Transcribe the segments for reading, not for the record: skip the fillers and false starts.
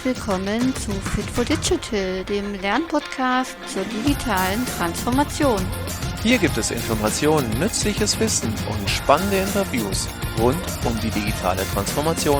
willkommen zu Fit for Digital, dem Lernpodcast zur digitalen Transformation. Hier gibt es Informationen, nützliches Wissen und spannende Interviews rund um die digitale Transformation.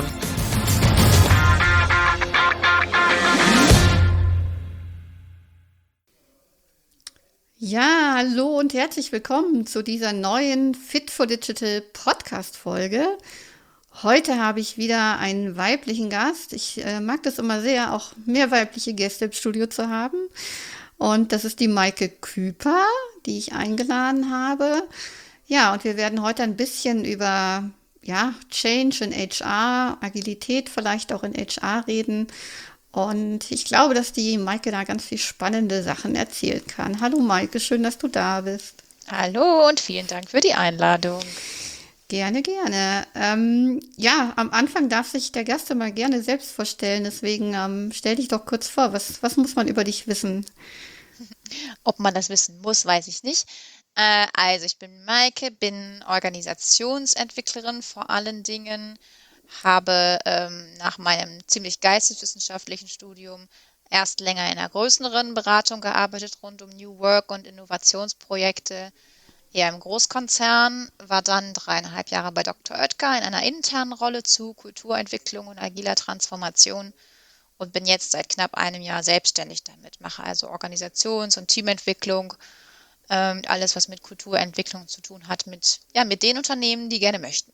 Ja, hallo und herzlich willkommen zu dieser neuen Fit for Digital Podcast-Folge. Heute habe ich wieder einen weiblichen Gast. Ich mag das immer sehr, auch mehr weibliche Gäste im Studio zu haben. Und das ist die Maike Küper, die ich eingeladen habe. Ja, und wir werden heute ein bisschen über Change in HR, Agilität vielleicht auch in HR reden. Und ich glaube, dass die Maike da ganz viel spannende Sachen erzählen kann. Hallo Maike, schön, dass du da bist. Hallo und vielen Dank für die Einladung. Gerne, gerne. Am Anfang darf sich der Gast immer gerne selbst vorstellen. Deswegen stell dich doch kurz vor. Was muss man über dich wissen? Ob man das wissen muss, weiß ich nicht. Also ich bin Maike, bin Organisationsentwicklerin vor allen Dingen, habe nach meinem ziemlich geisteswissenschaftlichen Studium erst länger in einer größeren Beratung gearbeitet rund um New Work und Innovationsprojekte, eher im Großkonzern, war dann 3,5 Jahre bei Dr. Oetker in einer internen Rolle zu Kulturentwicklung und agiler Transformation und bin jetzt seit knapp einem Jahr selbstständig damit, mache also Organisations- und Teamentwicklung, alles, was mit Kulturentwicklung zu tun hat, mit den Unternehmen, die gerne möchten.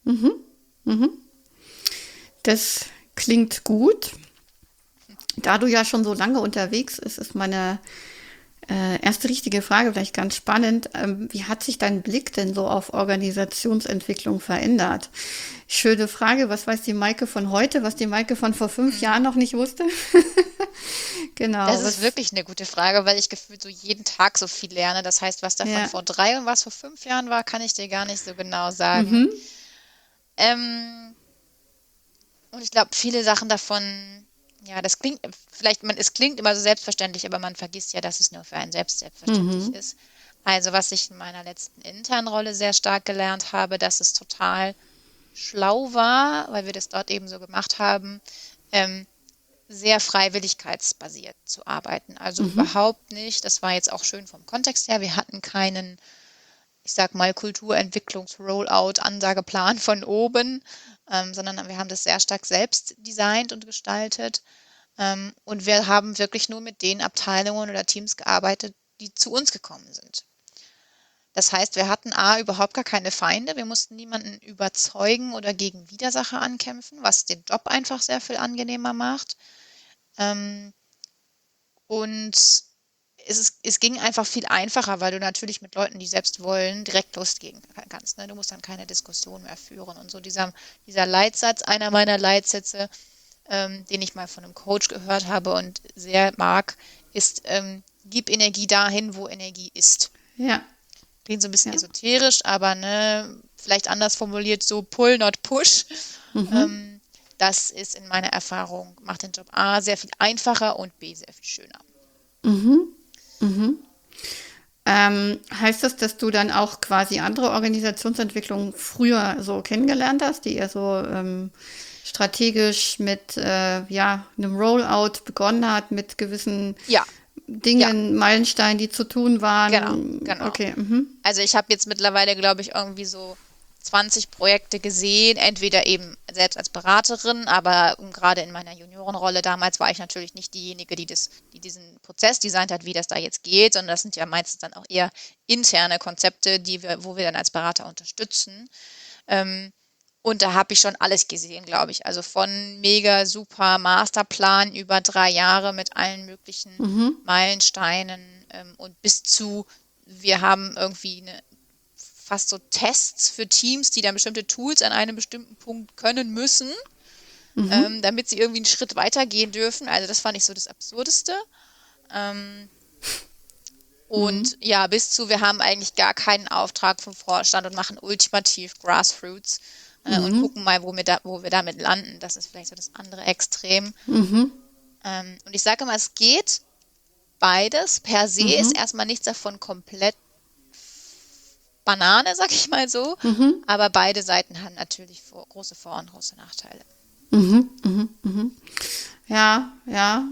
Das klingt gut. Da du ja schon so lange unterwegs bist, ist meine erste richtige Frage vielleicht ganz spannend. Wie hat sich dein Blick denn so auf Organisationsentwicklung verändert? Schöne Frage. Was weiß die Maike von heute, was die Maike von vor 5 Jahren noch nicht wusste? Genau. Das ist wirklich eine gute Frage, weil ich gefühlt so jeden Tag so viel lerne. Das heißt, was davon vor 3 und was vor 5 Jahren war, kann ich dir gar nicht so genau sagen. Und ich glaube, viele Sachen davon, das klingt es klingt immer so selbstverständlich, aber man vergisst ja, dass es nur für einen selbst selbstverständlich ist. Also was ich in meiner letzten internen Rolle sehr stark gelernt habe, dass es total schlau war, weil wir das dort eben so gemacht haben, sehr freiwilligkeitsbasiert zu arbeiten. Also überhaupt nicht, das war jetzt auch schön vom Kontext her, wir hatten keinen, ich sag mal, Kulturentwicklungs-Rollout-Ansageplan von oben, sondern wir haben das sehr stark selbst designt und gestaltet. Und wir haben wirklich nur mit den Abteilungen oder Teams gearbeitet, die zu uns gekommen sind. Das heißt, wir hatten überhaupt gar keine Feinde, wir mussten niemanden überzeugen oder gegen Widersacher ankämpfen, was den Job einfach sehr viel angenehmer macht. Und es ging einfach viel einfacher, weil du natürlich mit Leuten, die selbst wollen, direkt loslegen kannst. Ne? Du musst dann keine Diskussion mehr führen. Und so dieser Leitsatz, einer meiner Leitsätze, den ich mal von einem Coach gehört habe und sehr mag, ist, gib Energie dahin, wo Energie ist. Ja. Klingt so ein bisschen esoterisch, aber vielleicht anders formuliert, so pull, not push. Das ist in meiner Erfahrung, macht den Job A sehr viel einfacher und B sehr viel schöner. Heißt das, dass du dann auch quasi andere Organisationsentwicklungen früher so kennengelernt hast, die eher so strategisch mit einem Rollout begonnen hat, mit gewissen Dingen, Meilensteinen, die zu tun waren? Genau. Okay. Also ich habe jetzt mittlerweile, glaube ich, irgendwie so 20 Projekte gesehen, entweder eben selbst als Beraterin, aber gerade in meiner Juniorenrolle damals war ich natürlich nicht diejenige, die diesen Prozess designt hat, wie das da jetzt geht, sondern das sind ja meistens dann auch eher interne Konzepte, wo wir dann als Berater unterstützen. Und da habe ich schon alles gesehen, glaube ich. Also von mega super Masterplan über 3 Jahre mit allen möglichen Meilensteinen und bis zu, wir haben irgendwie fast so Tests für Teams, die dann bestimmte Tools an einem bestimmten Punkt können müssen, damit sie irgendwie einen Schritt weitergehen dürfen. Also das fand ich so das Absurdeste. Bis zu, wir haben eigentlich gar keinen Auftrag vom Vorstand und machen ultimativ Grassroots und gucken mal, wo wir damit landen. Das ist vielleicht so das andere Extrem. Und ich sage immer, es geht beides. Per se ist erstmal nichts davon komplett Banane, sag ich mal so. Aber beide Seiten haben natürlich große Vor- und große Nachteile. Ja, ja.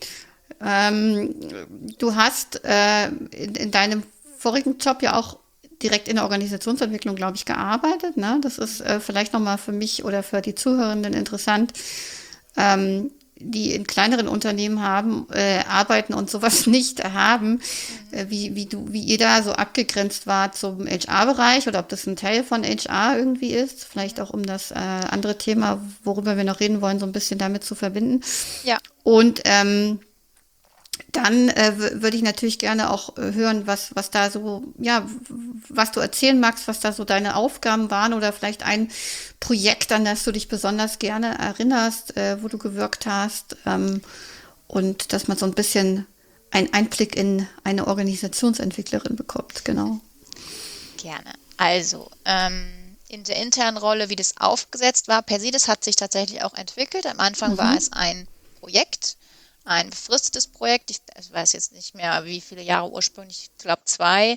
Du hast in deinem vorigen Job ja auch direkt in der Organisationsentwicklung, glaube ich, gearbeitet. Ne? Das ist vielleicht nochmal für mich oder für die Zuhörenden interessant, die in kleineren Unternehmen arbeiten und sowas nicht haben, wie ihr da so abgegrenzt war zum HR-Bereich oder ob das ein Teil von HR irgendwie ist. Vielleicht auch um das andere Thema, worüber wir noch reden wollen, so ein bisschen damit zu verbinden. Ja, Und dann würde ich natürlich gerne auch hören, was da so, ja, was du erzählen magst, was da so deine Aufgaben waren oder vielleicht ein Projekt, an das du dich besonders gerne erinnerst, wo du gewirkt hast, und dass man so ein bisschen einen Einblick in eine Organisationsentwicklerin bekommt, genau. gerne. Also, in der internen Rolle, wie das aufgesetzt war, per se, das hat sich tatsächlich auch entwickelt. Am Anfang war es ein Projekt, ein befristetes Projekt. Ich weiß jetzt nicht mehr, wie viele Jahre ursprünglich, ich glaube 2,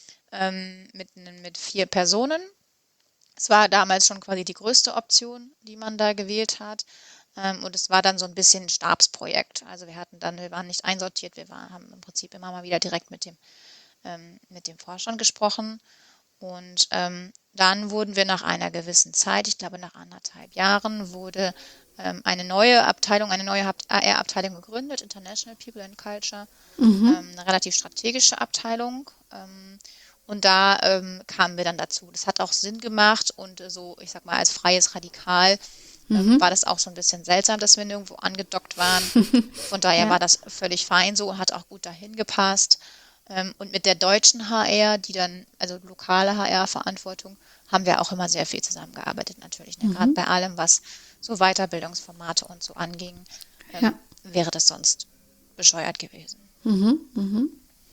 mit 4 Personen. Es war damals schon quasi die größte Option, die man da gewählt hat. Und es war dann so ein bisschen ein Stabsprojekt. Also wir waren nicht einsortiert, haben im Prinzip immer mal wieder direkt mit dem Vorstand gesprochen. Und dann wurden wir nach einer gewissen Zeit, ich glaube nach 1,5 Jahren, wurde eine neue HR-Abteilung gegründet, International People and Culture, eine relativ strategische Abteilung. Und da kamen wir dann dazu. Das hat auch Sinn gemacht und so, ich sag mal, als freies Radikal war das auch so ein bisschen seltsam, dass wir nirgendwo angedockt waren. Von daher Ja. war das völlig fein so und hat auch gut dahin gepasst. Und mit der deutschen HR, die dann, also lokale HR-Verantwortung, haben wir auch immer sehr viel zusammengearbeitet natürlich. Ne? Gerade bei allem, was so Weiterbildungsformate und so anging, Ja. wäre das sonst bescheuert gewesen. Mhm.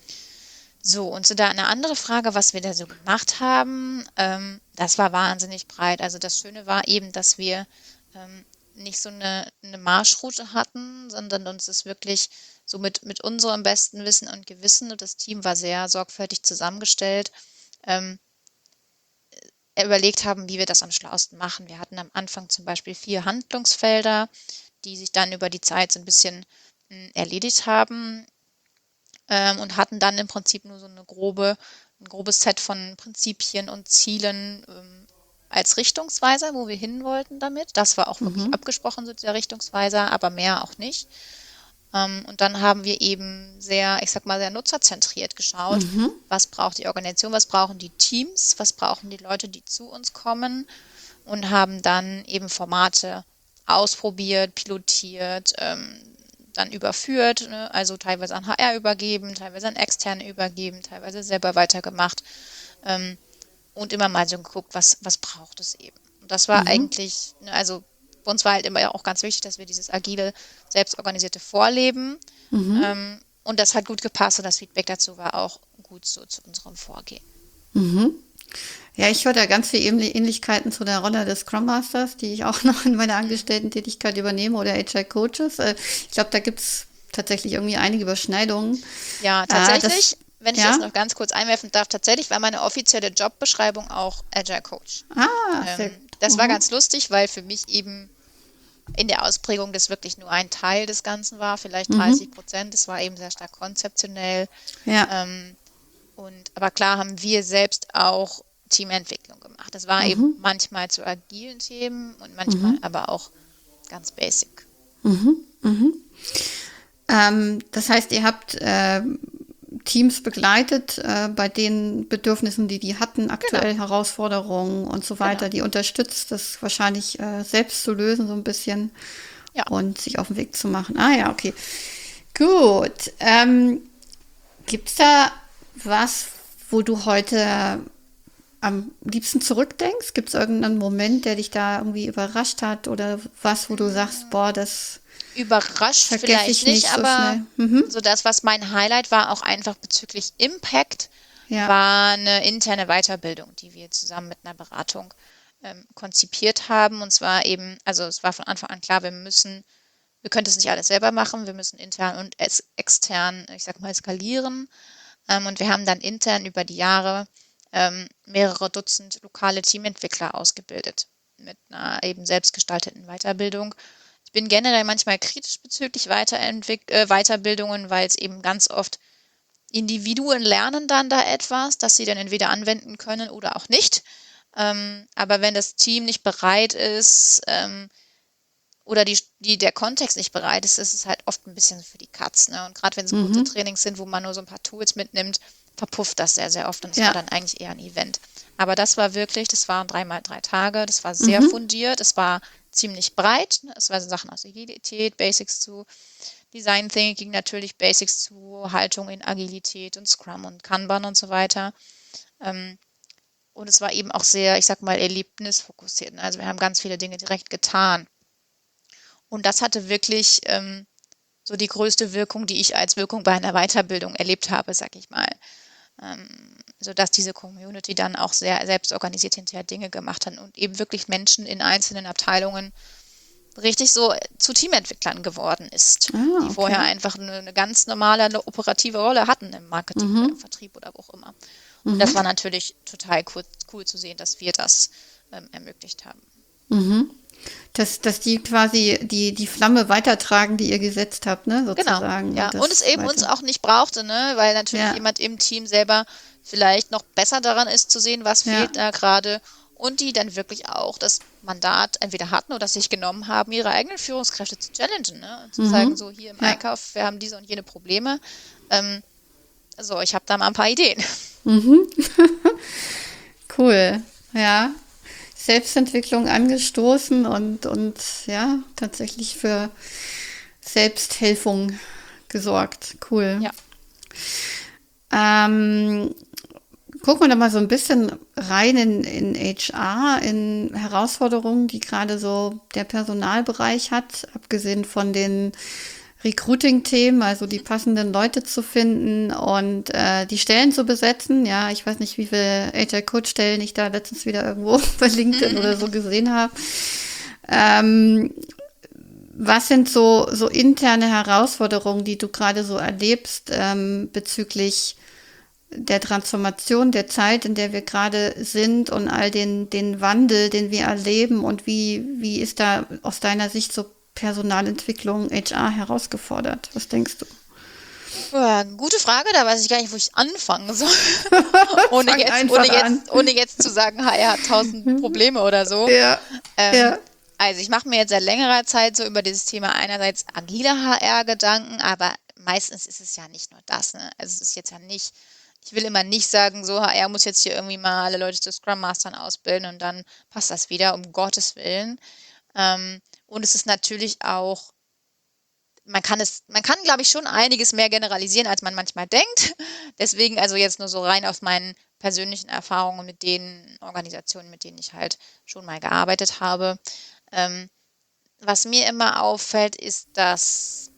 So, und so da eine andere Frage, was wir da so gemacht haben, das war wahnsinnig breit. Also das Schöne war eben, dass wir nicht so eine Marschroute hatten, sondern uns es wirklich so mit unserem besten Wissen und Gewissen, und das Team war sehr sorgfältig zusammengestellt, überlegt haben, wie wir das am schlauesten machen. Wir hatten am Anfang zum Beispiel 4 Handlungsfelder, die sich dann über die Zeit so ein bisschen erledigt haben, und hatten dann im Prinzip nur so ein grobes Set von Prinzipien und Zielen als Richtungsweiser, wo wir hin wollten damit. Das war auch wirklich abgesprochen, so der Richtungsweiser, aber mehr auch nicht. Und dann haben wir eben sehr, ich sag mal, sehr nutzerzentriert geschaut, was braucht die Organisation, was brauchen die Teams, was brauchen die Leute, die zu uns kommen, und haben dann eben Formate ausprobiert, pilotiert, dann überführt, ne? Also teilweise an HR übergeben, teilweise an Externe übergeben, teilweise selber weitergemacht, und immer mal so geguckt, was braucht es eben. Und das war eigentlich, ne, also bei uns war halt immer auch ganz wichtig, dass wir dieses agile, selbstorganisierte Vorleben, und das hat gut gepasst und das Feedback dazu war auch gut so zu unserem Vorgehen. Ja, ich höre da ganz viele Ähnlichkeiten zu der Rolle des Scrum Masters, die ich auch noch in meiner Angestellten-Tätigkeit übernehme, oder HR-Coaches. Ich glaube, da gibt es tatsächlich irgendwie einige Überschneidungen. Ja, tatsächlich, wenn ich ja? das noch ganz kurz einwerfen darf, tatsächlich war meine offizielle Jobbeschreibung auch Agile Coach. Sehr Das war ganz lustig, weil für mich eben in der Ausprägung das wirklich nur ein Teil des Ganzen war, vielleicht 30%. Das war eben sehr stark konzeptionell. Ja. Aber klar haben wir selbst auch Teamentwicklung gemacht. Das war eben manchmal zu agilen Themen und manchmal aber auch ganz basic. Das heißt, ihr habt Teams begleitet bei den Bedürfnissen, die hatten, aktuell Herausforderungen und so weiter, Genau. die unterstützt, das wahrscheinlich selbst zu lösen so ein bisschen Ja. und sich auf den Weg zu machen. Ah ja, okay. Gut. Gibt es da was, wo du heute am liebsten zurückdenkst? Gibt es irgendeinen Moment, der dich da irgendwie überrascht hat oder was, wo du sagst, boah, das Überrascht vergesse vielleicht ich nicht nicht, so aber schnell? so das, was mein Highlight war, auch einfach bezüglich Impact, Ja. war eine interne Weiterbildung, die wir zusammen mit einer Beratung konzipiert haben. Und zwar eben, also es war von Anfang an klar, wir können das nicht alles selber machen, wir müssen intern und extern, ich sag mal, skalieren. Und wir haben dann intern über die Jahre mehrere Dutzend lokale Teamentwickler ausgebildet mit einer eben selbstgestalteten Weiterbildung. Ich bin generell manchmal kritisch bezüglich Weiterbildungen, weil es eben ganz oft Individuen lernen dann da etwas, das sie dann entweder anwenden können oder auch nicht. Aber wenn das Team nicht bereit ist, oder der Kontext nicht bereit ist, ist es halt oft ein bisschen für die Katz. Ne? Und gerade wenn es kurze Trainings sind, wo man nur so ein paar Tools mitnimmt, verpufft das sehr, sehr oft und es war dann eigentlich eher ein Event. Aber das waren 3x3 Tage, das war sehr fundiert, es war ziemlich breit, es waren Sachen aus Agilität, Basics zu Design Thinking, natürlich Basics zu Haltung in Agilität und Scrum und Kanban und so weiter. Und es war eben auch sehr, ich sag mal, erlebnisfokussiert. Ne? Also wir haben ganz viele Dinge direkt getan. Und das hatte wirklich so die größte Wirkung, die ich als Wirkung bei einer Weiterbildung erlebt habe, sag ich mal. Sodass diese Community dann auch sehr selbstorganisiert hinterher Dinge gemacht hat und eben wirklich Menschen in einzelnen Abteilungen richtig so zu Teamentwicklern geworden ist, die vorher einfach eine ganz normale, eine operative Rolle hatten im Marketing oder im Vertrieb oder wo auch immer. Und das war natürlich total cool zu sehen, dass wir das ermöglicht haben. Dass die quasi die Flamme weitertragen, die ihr gesetzt habt, ne, sozusagen. Genau, ja. Und es eben uns auch nicht brauchte, ne, weil natürlich jemand im Team selber vielleicht noch besser daran ist zu sehen, was fehlt da gerade und die dann wirklich auch das Mandat entweder hatten oder sich genommen haben, ihre eigenen Führungskräfte zu challengen, ne, und zu sagen, so hier im Einkauf, wir haben diese und jene Probleme, ich habe da mal ein paar Ideen. Cool, ja. Selbstentwicklung angestoßen und ja, tatsächlich für Selbsthelfung gesorgt. Cool. Ja. Gucken wir da mal so ein bisschen rein in HR, in Herausforderungen, die gerade so der Personalbereich hat, abgesehen von den Recruiting-Themen, also die passenden Leute zu finden und die Stellen zu besetzen. Ja, ich weiß nicht, wie viele HR-Coach-Stellen ich da letztens wieder irgendwo bei LinkedIn oder so gesehen habe. Was sind so interne Herausforderungen, die du gerade so erlebst bezüglich der Transformation der Zeit, in der wir gerade sind und all den Wandel, den wir erleben und wie ist da aus deiner Sicht so Personalentwicklung, HR herausgefordert? Was denkst du? Ja, gute Frage, da weiß ich gar nicht, wo ich anfangen soll. ohne jetzt zu sagen, HR hat 1000 Probleme oder so. Ja. Also ich mache mir jetzt seit längerer Zeit so über dieses Thema einerseits agile HR Gedanken, aber meistens ist es ja nicht nur das. Ne? Also es ist jetzt ja nicht, ich will immer nicht sagen, so HR muss jetzt hier irgendwie mal alle Leute zu Scrum Mastern ausbilden und dann passt das wieder, um Gottes Willen. Und es ist natürlich auch, man kann, glaube ich, schon einiges mehr generalisieren, als man manchmal denkt. Deswegen also jetzt nur so rein aus meinen persönlichen Erfahrungen mit den Organisationen, mit denen ich halt schon mal gearbeitet habe. Was mir immer auffällt, ist, dass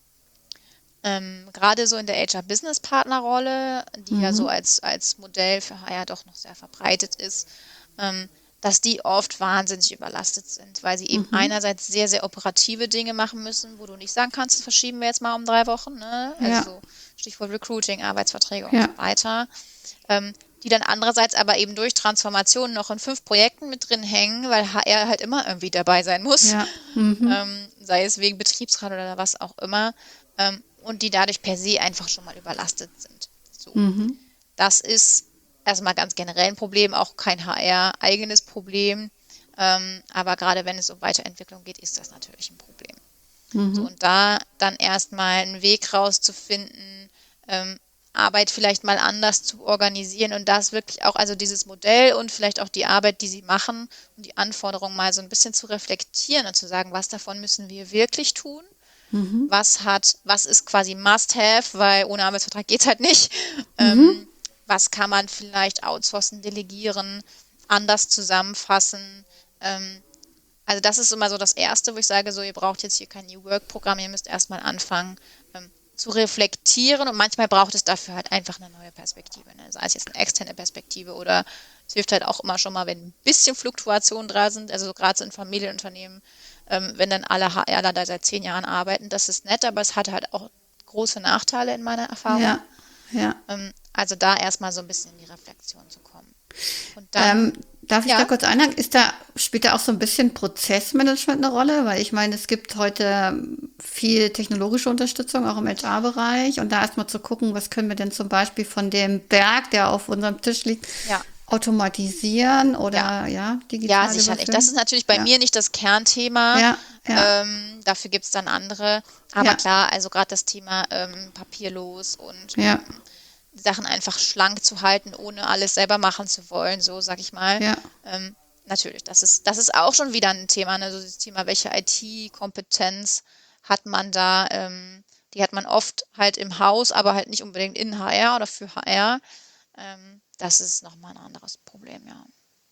gerade so in der HR-Business-Partner-Rolle, die ja so als Modell für HR doch noch sehr verbreitet ist, dass die oft wahnsinnig überlastet sind, weil sie eben einerseits sehr, sehr operative Dinge machen müssen, wo du nicht sagen kannst, das verschieben wir jetzt mal um 3 Wochen, ne? Also so Stichwort Recruiting, Arbeitsverträge und so weiter, die dann andererseits aber eben durch Transformation noch in 5 Projekten mit drin hängen, weil HR halt immer irgendwie dabei sein muss, sei es wegen Betriebsrat oder was auch immer, und die dadurch per se einfach schon mal überlastet sind. So. Das ist erstmal ganz generell ein Problem, auch kein HR-eigenes Problem. Aber gerade wenn es um Weiterentwicklung geht, ist das natürlich ein Problem. So, und da dann erstmal einen Weg rauszufinden, Arbeit vielleicht mal anders zu organisieren und das wirklich auch, also dieses Modell und vielleicht auch die Arbeit, die sie machen und die Anforderungen mal so ein bisschen zu reflektieren und zu sagen, was davon müssen wir wirklich tun? Was ist quasi Must-Have, weil ohne Arbeitsvertrag geht es halt nicht. Was kann man vielleicht outsourcen, delegieren, anders zusammenfassen? Also das ist immer so das Erste, wo ich sage, so ihr braucht jetzt hier kein New Work-Programm, ihr müsst erstmal anfangen zu reflektieren und manchmal braucht es dafür halt einfach eine neue Perspektive. Ne? Sei es jetzt eine externe Perspektive oder es hilft halt auch immer schon mal, wenn ein bisschen Fluktuationen da sind, also gerade so in Familienunternehmen, wenn dann alle HRler da seit 10 Jahren arbeiten, das ist nett, aber es hat halt auch große Nachteile in meiner Erfahrung. Ja. Also da erstmal so ein bisschen in die Reflexion zu kommen. Und dann, Darf ich da Ja, kurz einhaken? Spielt da auch so ein bisschen Prozessmanagement eine Rolle? Weil ich meine, es gibt heute viel technologische Unterstützung, auch im HR-Bereich. Und da erstmal zu gucken, was können wir denn zum Beispiel von dem Berg, der auf unserem Tisch liegt, ja, automatisieren ja. oder ja, Ja, digital sicherlich. Das ist überführen? natürlich bei Ja, mir nicht das Kernthema. ja, ja, Dafür gibt es dann andere. Aber ja, klar, also gerade das Thema papierlos und ja, die Sachen einfach schlank zu halten, ohne alles selber machen zu wollen, so sag ich mal. ja. Natürlich, das ist auch schon wieder ein Thema, ne? So das Thema, welche IT-Kompetenz hat man da? Die hat man oft halt im Haus, aber halt nicht unbedingt in HR oder für HR. Das ist nochmal ein anderes Problem, ja.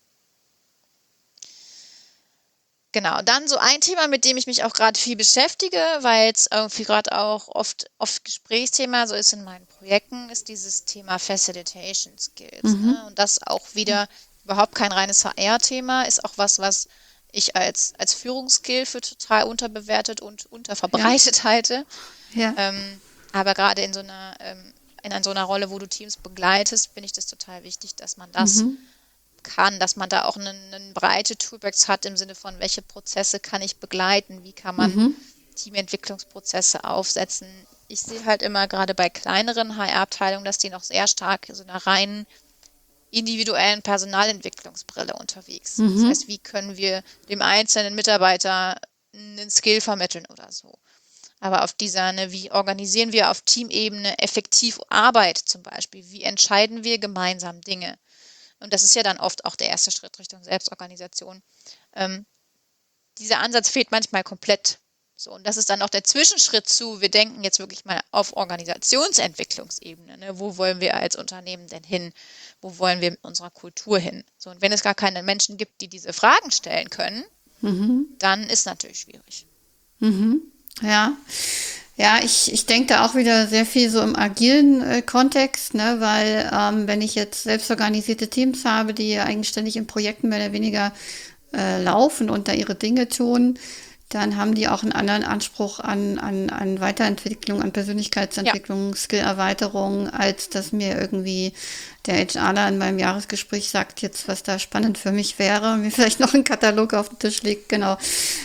Genau, dann so ein Thema, mit dem ich mich auch gerade viel beschäftige, weil es irgendwie gerade auch oft Gesprächsthema so ist in meinen Projekten, ist dieses Thema Facilitation Skills. Mhm. Ne? Und das auch wieder überhaupt kein reines HR-Thema, ist auch was ich als Führungsskill für total unterbewertet und Ja, unterverbreitet halte. ja. Aber gerade in so einer Rolle, wo du Teams begleitest, finde ich das total wichtig, dass man das Mhm. kann, dass man da auch eine breite Toolbox hat im Sinne von, welche Prozesse kann ich begleiten, wie kann man Mhm. Teamentwicklungsprozesse aufsetzen. Ich sehe halt immer gerade bei kleineren HR-Abteilungen, dass die noch sehr stark in so einer reinen individuellen Personalentwicklungsbrille unterwegs sind. Das Mhm. heißt, wie können wir dem einzelnen Mitarbeiter einen Skill vermitteln oder so. Aber auf dieser, ne, wie organisieren wir auf Teamebene effektiv Arbeit zum Beispiel? Wie entscheiden wir gemeinsam Dinge? Und das ist ja dann oft auch der erste Schritt Richtung Selbstorganisation. Ähm, Dieser Ansatz fehlt manchmal komplett. So, und das ist dann auch der Zwischenschritt zu, wir denken jetzt wirklich mal auf Organisationsentwicklungsebene. Ne? Wo wollen wir als Unternehmen denn hin? Wo wollen wir mit unserer Kultur hin? So, und wenn es gar keine Menschen gibt, die diese Fragen stellen können, Mhm. dann ist natürlich schwierig. Mhm. Ja. Ja, ich denke da auch wieder sehr viel so im agilen Kontext, ne, weil wenn ich jetzt selbstorganisierte Teams habe, die eigenständig in Projekten mehr oder weniger laufen und da ihre Dinge tun, dann haben die auch einen anderen Anspruch an Weiterentwicklung, an Ja, Persönlichkeitsentwicklung, Skillerweiterung, als dass mir irgendwie der HRler in meinem Jahresgespräch sagt, jetzt was da spannend für mich wäre, mir vielleicht noch ein Katalog auf den Tisch legt, genau.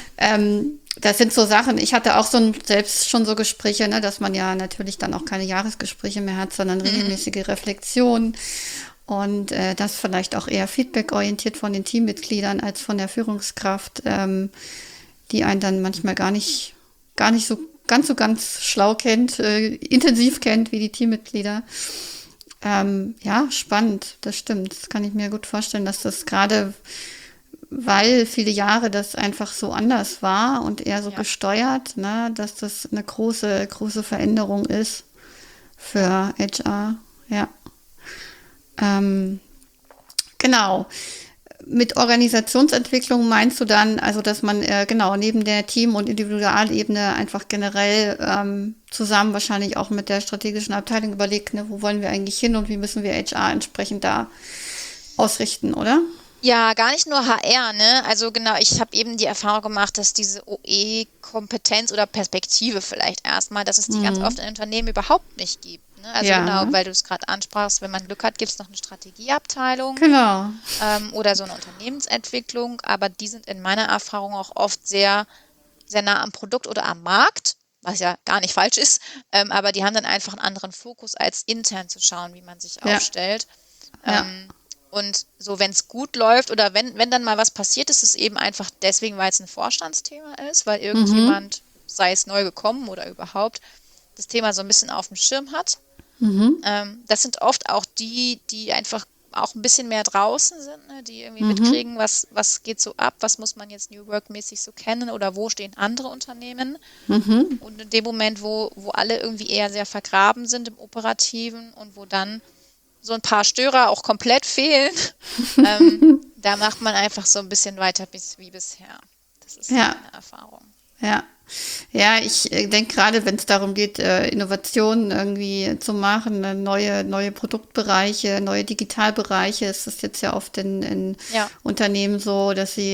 Das sind so Sachen, ich hatte auch selbst schon so Gespräche, ne, dass man ja natürlich dann auch keine Jahresgespräche mehr hat, sondern regelmäßige Reflexionen und das vielleicht auch eher feedbackorientiert von den Teammitgliedern als von der Führungskraft, die einen dann manchmal gar nicht so ganz schlau kennt, intensiv kennt wie die Teammitglieder. Ja, spannend, das stimmt. Das kann ich mir gut vorstellen, dass das gerade, weil viele Jahre das einfach so anders war und eher so ja, gesteuert, ne, dass das eine große, große Veränderung ist ja. für HR. Ja, ähm, genau. Mit Organisationsentwicklung meinst du dann, also dass man genau neben der Team- und Individualebene einfach generell zusammen wahrscheinlich auch mit der strategischen Abteilung überlegt, ne, wo wollen wir eigentlich hin und wie müssen wir HR entsprechend da ausrichten, oder? Ja, gar nicht nur HR, ne? Also genau, ich habe eben die Erfahrung gemacht, dass diese OE-Kompetenz oder Perspektive vielleicht erstmal, dass es die ganz oft Mhm. in Unternehmen überhaupt nicht gibt. Ne? Also genau, Ja, weil du es gerade ansprachst, wenn man Glück hat, gibt es noch eine Strategieabteilung genau. oder so eine Unternehmensentwicklung, aber die sind in meiner Erfahrung auch oft sehr, sehr nah am Produkt oder am Markt, was ja gar nicht falsch ist, aber die haben dann einfach einen anderen Fokus, als intern zu schauen, wie man sich Ja, aufstellt. ja. Ähm, und so, wenn es gut läuft oder wenn dann mal was passiert, ist es eben einfach deswegen, weil es ein Vorstandsthema ist, weil Mhm. irgendjemand, sei es neu gekommen oder überhaupt, das Thema so ein bisschen auf dem Schirm hat. Mhm. Das sind oft auch die einfach auch ein bisschen mehr draußen sind, ne, die irgendwie Mhm. mitkriegen, was geht so ab, was muss man jetzt New Work-mäßig so kennen oder wo stehen andere Unternehmen. Mhm. Und in dem Moment, wo alle irgendwie eher sehr vergraben sind im Operativen und wo dann so ein paar Störer auch komplett fehlen, da macht man einfach so ein bisschen weiter wie bisher. Das ist so Ja, meine Erfahrung. ja. Ja, ich denke gerade, wenn es darum geht, Innovationen irgendwie zu machen, neue Produktbereiche, neue Digitalbereiche, ist es jetzt ja oft in Ja, Unternehmen so, dass sie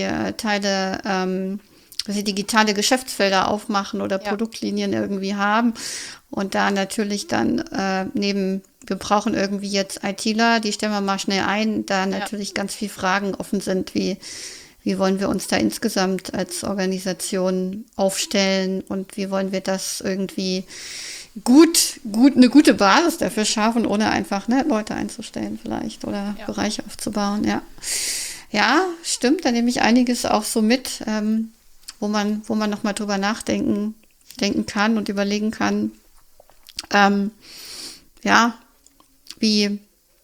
dass sie digitale Geschäftsfelder aufmachen oder ja, Produktlinien irgendwie haben und da natürlich dann neben wir brauchen irgendwie jetzt ITler, die stellen wir mal schnell ein, da natürlich ganz viele Fragen offen sind, wie wollen wir uns da insgesamt als Organisation aufstellen und wie wollen wir das irgendwie eine gute Basis dafür schaffen, ohne einfach Leute einzustellen vielleicht oder Bereiche aufzubauen, ja. Ja, stimmt, da nehme ich einiges auch so mit, wo man nochmal drüber denken kann und überlegen kann, wie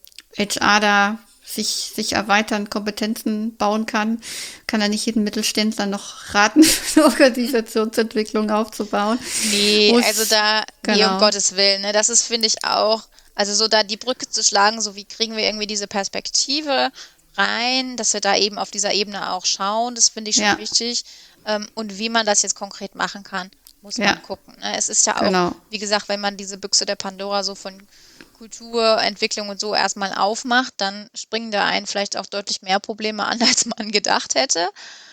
HR da sich erweitern, Kompetenzen bauen kann er nicht jeden Mittelständler noch raten, eine Organisationsentwicklung aufzubauen. Nee, also nee, um Gottes Willen, ne, das ist, finde ich auch, also so da die Brücke zu schlagen, so wie kriegen wir irgendwie diese Perspektive rein, dass wir da eben auf dieser Ebene auch schauen, das finde ich schon wichtig. Und wie man das jetzt konkret machen kann, muss man gucken. Ne? Es ist ja auch, wie gesagt, wenn man diese Büchse der Pandora so von Kulturentwicklung und so erstmal aufmacht, dann springen da einen vielleicht auch deutlich mehr Probleme an, als man gedacht hätte.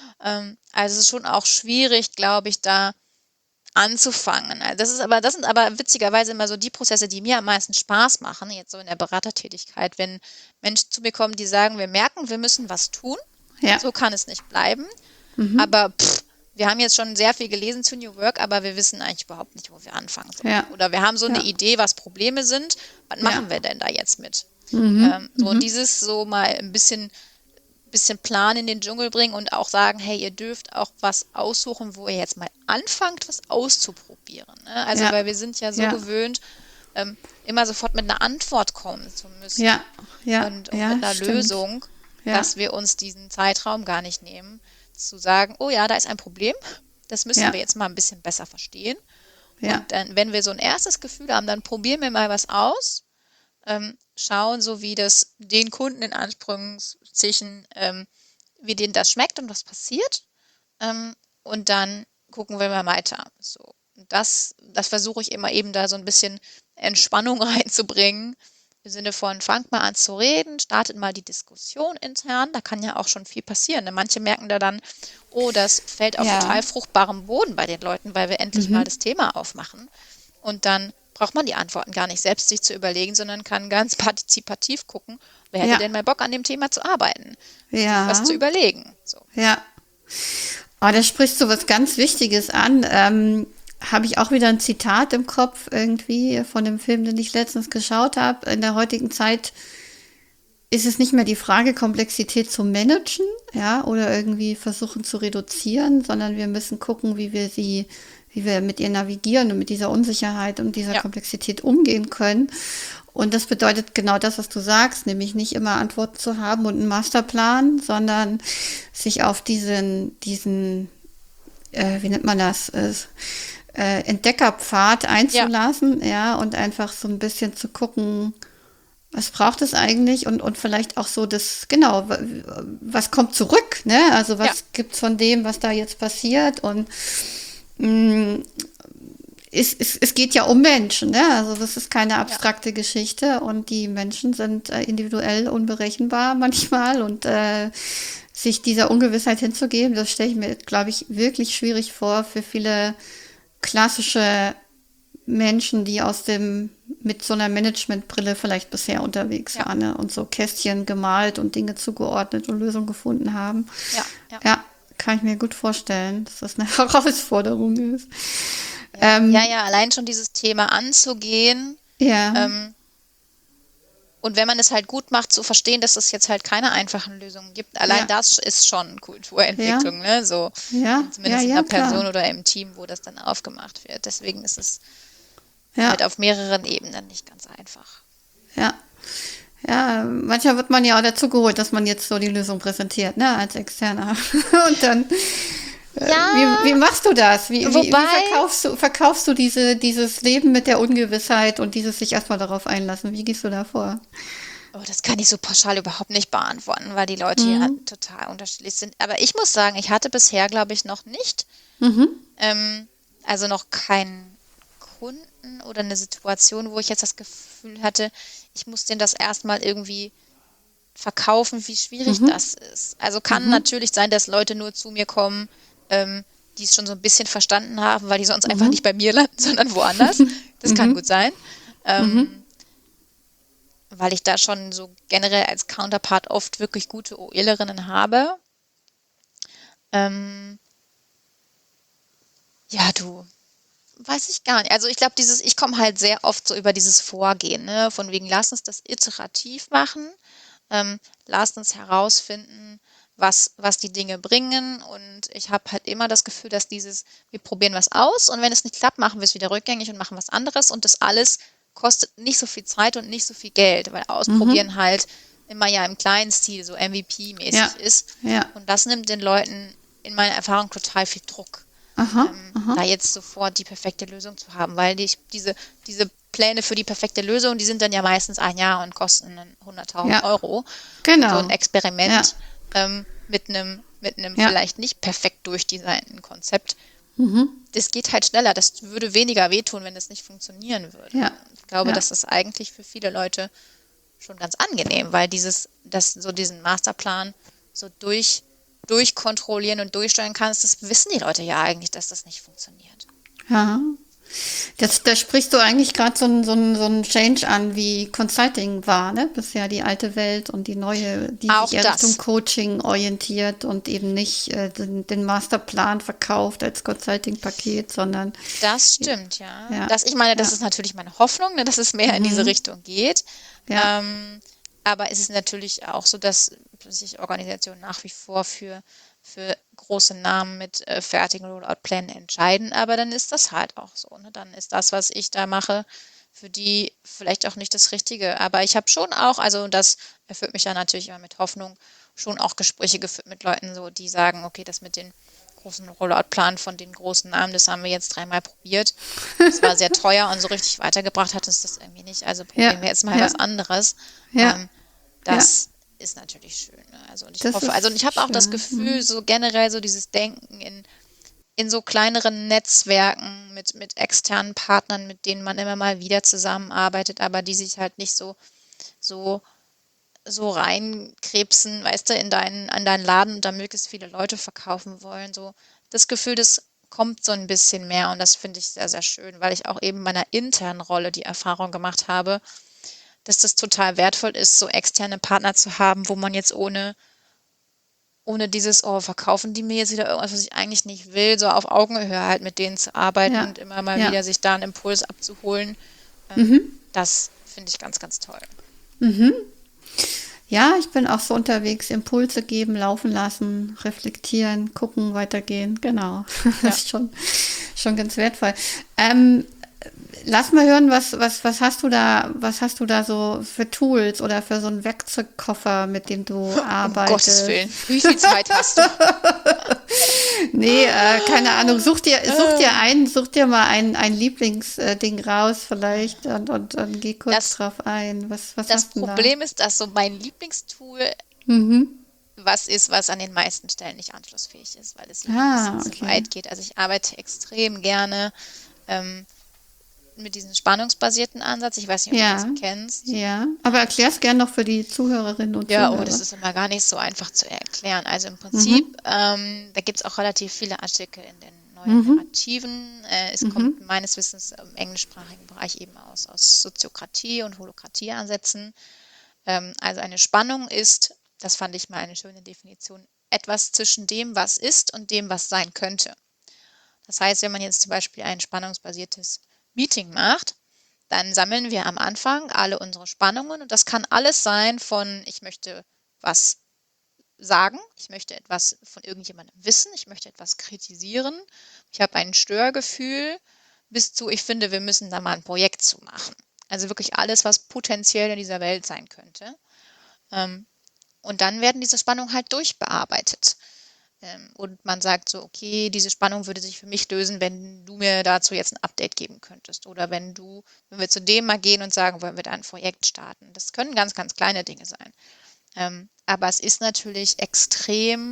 Also es ist schon auch schwierig, glaube ich, da anzufangen. Also das sind aber witzigerweise immer so die Prozesse, die mir am meisten Spaß machen, jetzt so in der Beratertätigkeit, wenn Menschen zu mir kommen, die sagen, wir merken, wir müssen was tun, so kann es nicht bleiben, aber wir haben jetzt schon sehr viel gelesen zu New Work, aber wir wissen eigentlich überhaupt nicht, wo wir anfangen sollen. Ja. Oder wir haben so eine Idee, was Probleme sind. Was machen wir denn da jetzt mit? Und dieses so mal ein bisschen Plan in den Dschungel bringen und auch sagen, hey, ihr dürft auch was aussuchen, wo ihr jetzt mal anfangt, was auszuprobieren. Ne? Also, weil wir sind ja so gewöhnt, immer sofort mit einer Antwort kommen zu müssen. Und mit einer Lösung, dass wir uns diesen Zeitraum gar nicht nehmen, zu sagen, oh ja, da ist ein Problem, das müssen wir jetzt mal ein bisschen besser verstehen. Und dann, wenn wir so ein erstes Gefühl haben, dann probieren wir mal was aus, schauen, so wie das den Kunden in Anführungszeichen, wie denen das schmeckt und was passiert. Und dann gucken wir mal weiter. So. Und das versuche ich immer eben da so ein bisschen Entspannung reinzubringen, im Sinne von, fangt mal an zu reden, startet mal die Diskussion intern, da kann ja auch schon viel passieren. Ne? Manche merken da dann, oh, das fällt auf total fruchtbarem Boden bei den Leuten, weil wir endlich mal das Thema aufmachen. Und dann braucht man die Antworten gar nicht selbst sich zu überlegen, sondern kann ganz partizipativ gucken, wer hätte denn mal Bock an dem Thema zu arbeiten, was zu überlegen. So. Ja, da sprichst du was ganz Wichtiges an. Habe ich auch wieder ein Zitat im Kopf irgendwie von dem Film, den ich letztens geschaut habe. In der heutigen Zeit ist es nicht mehr die Frage, Komplexität zu managen, oder irgendwie versuchen zu reduzieren, sondern wir müssen gucken, wie wir mit ihr navigieren und mit dieser Unsicherheit und dieser Komplexität umgehen können. Und das bedeutet genau das, was du sagst, nämlich nicht immer Antworten zu haben und einen Masterplan, sondern sich auf diesen wie nennt man das, Entdeckerpfad einzulassen, und einfach so ein bisschen zu gucken, was braucht es eigentlich und vielleicht auch so was kommt zurück, ne? Also was gibt's von dem, was da jetzt passiert und es geht ja um Menschen, ne? Also das ist keine abstrakte Geschichte und die Menschen sind individuell unberechenbar manchmal und sich dieser Ungewissheit hinzugeben, das stelle ich mir, glaube ich, wirklich schwierig vor für viele klassische Menschen, die mit so einer Managementbrille vielleicht bisher unterwegs waren, ne? Und so Kästchen gemalt und Dinge zugeordnet und Lösungen gefunden haben. Ja, kann ich mir gut vorstellen, dass das eine Herausforderung ist. Allein schon dieses Thema anzugehen. Und wenn man es halt gut macht, zu verstehen, dass es jetzt halt keine einfachen Lösungen gibt. Allein das ist schon Kulturentwicklung, ne? So, zumindest in einer Person oder im Team, wo das dann aufgemacht wird. Deswegen ist es halt auf mehreren Ebenen nicht ganz einfach. Ja, manchmal wird man ja auch dazu geholt, dass man jetzt so die Lösung präsentiert, ne, als Externer. Und dann, wie machst du das? Wie verkaufst du dieses Leben mit der Ungewissheit und dieses sich erstmal darauf einlassen? Wie gehst du da vor? Oh, das kann ich so pauschal überhaupt nicht beantworten, weil die Leute hier total unterschiedlich sind. Aber ich muss sagen, ich hatte bisher, glaube ich, noch nicht, also noch keinen Kunden oder eine Situation, wo ich jetzt das Gefühl hatte, ich muss denen das erstmal irgendwie verkaufen, wie schwierig das ist. Also kann natürlich sein, dass Leute nur zu mir kommen, die es schon so ein bisschen verstanden haben, weil die sonst einfach nicht bei mir landen, sondern woanders. Das kann gut sein. weil ich da schon so generell als Counterpart oft wirklich gute OElerinnen habe. Ja, du, weiß ich gar nicht. Also ich glaube, ich komme halt sehr oft so über dieses Vorgehen, ne? Von wegen, lass uns das iterativ machen, lass uns herausfinden, was die Dinge bringen. Und ich habe halt immer das Gefühl, dass wir probieren was aus und wenn es nicht klappt, machen wir es wieder rückgängig und machen was anderes. Und das alles kostet nicht so viel Zeit und nicht so viel Geld, weil Ausprobieren halt immer ja im kleinen Stil so MVP-mäßig ist. Ja. Und das nimmt den Leuten in meiner Erfahrung total viel Druck. Da jetzt sofort die perfekte Lösung zu haben, weil diese Pläne für die perfekte Lösung, die sind dann ja meistens ein Jahr und kosten 100.000 Euro. Genau. So ein Experiment mit einem vielleicht nicht perfekt durchdesignten Konzept. Das geht halt schneller. Das würde weniger wehtun, wenn es nicht funktionieren würde. Ja. Ich glaube, das ist eigentlich für viele Leute schon ganz angenehm, weil diesen Masterplan so durchkontrollieren und durchsteuern kannst, das wissen die Leute ja eigentlich, dass das nicht funktioniert. Ja. Da sprichst du eigentlich gerade so ein Change an, wie Consulting war, ne? Bisher die alte Welt und die neue, die Auch sich eher das. Richtung Coaching orientiert und eben nicht den Masterplan verkauft als Consulting-Paket, sondern Das stimmt, ja. Ja. Das ist natürlich meine Hoffnung, ne, dass es mehr in diese Richtung geht. Ja. Aber es ist natürlich auch so, dass sich Organisationen nach wie vor für große Namen mit fertigen Rollout-Plänen entscheiden, aber dann ist das halt auch so. Ne? Dann ist das, was ich da mache, für die vielleicht auch nicht das Richtige. Aber ich habe schon auch, also das erfüllt mich ja natürlich immer mit Hoffnung, schon auch Gespräche geführt mit Leuten, so die sagen, okay, das mit den großen Rollout-Plan von den großen Namen, das haben wir jetzt 3-mal probiert. Das war sehr teuer und so richtig weitergebracht hat uns das irgendwie nicht. Also probieren wir jetzt mal was anderes. Das ist natürlich schön. Ne? Also und ich hoffe, also ich habe auch das Gefühl, so generell so dieses Denken in so kleineren Netzwerken mit externen Partnern, mit denen man immer mal wieder zusammenarbeitet, aber die sich halt nicht so reinkrebsen, weißt du, an deinen Laden und da möglichst viele Leute verkaufen wollen. So das Gefühl, das kommt so ein bisschen mehr und das finde ich sehr, sehr schön, weil ich auch eben in meiner internen Rolle die Erfahrung gemacht habe, dass das total wertvoll ist, so externe Partner zu haben, wo man jetzt ohne dieses, verkaufen die mir jetzt wieder irgendwas, was ich eigentlich nicht will, so auf Augenhöhe halt mit denen zu arbeiten und immer mal wieder sich da einen Impuls abzuholen. Das finde ich ganz, ganz toll. Ja, ich bin auch so unterwegs, Impulse geben, laufen lassen, reflektieren, gucken, weitergehen. Genau, das ist schon ganz wertvoll. Lass mal hören, was hast du da so für Tools oder für so einen Werkzeugkoffer, mit dem du arbeitest? Um Gottes Willen, wie viel Zeit hast du? Nee, keine Ahnung. Such dir mal ein Lieblingsding raus vielleicht und geh kurz drauf ein. Was Das hast du da? Problem ist, dass so mein Lieblingstool was an den meisten Stellen nicht anschlussfähig ist, weil es ein bisschen zu weit geht. Also ich arbeite extrem gerne mit diesem spannungsbasierten Ansatz. Ich weiß nicht, ob du das kennst. Ja, aber erklär es gerne noch für die Zuhörerinnen und Zuhörer. Ja, das ist immer gar nicht so einfach zu erklären. Also im Prinzip, da gibt es auch relativ viele Artikel in den neuen Narrativen. Es kommt meines Wissens im englischsprachigen Bereich eben aus Soziokratie und Holokratie-Ansätzen. Also eine Spannung ist, das fand ich mal eine schöne Definition, etwas zwischen dem, was ist und dem, was sein könnte. Das heißt, wenn man jetzt zum Beispiel ein spannungsbasiertes Meeting macht, dann sammeln wir am Anfang alle unsere Spannungen und das kann alles sein von, ich möchte was sagen, ich möchte etwas von irgendjemandem wissen, ich möchte etwas kritisieren, ich habe ein Störgefühl, bis zu, ich finde, wir müssen da mal ein Projekt zu machen. Also wirklich alles, was potenziell in dieser Welt sein könnte. Und dann werden diese Spannungen halt durchbearbeitet. Und man sagt so, okay, diese Spannung würde sich für mich lösen, wenn du mir dazu jetzt ein Update geben könntest. Oder wenn wir zu dem mal gehen und sagen, wollen wir da ein Projekt starten. Das können ganz, ganz kleine Dinge sein. Aber es ist natürlich extrem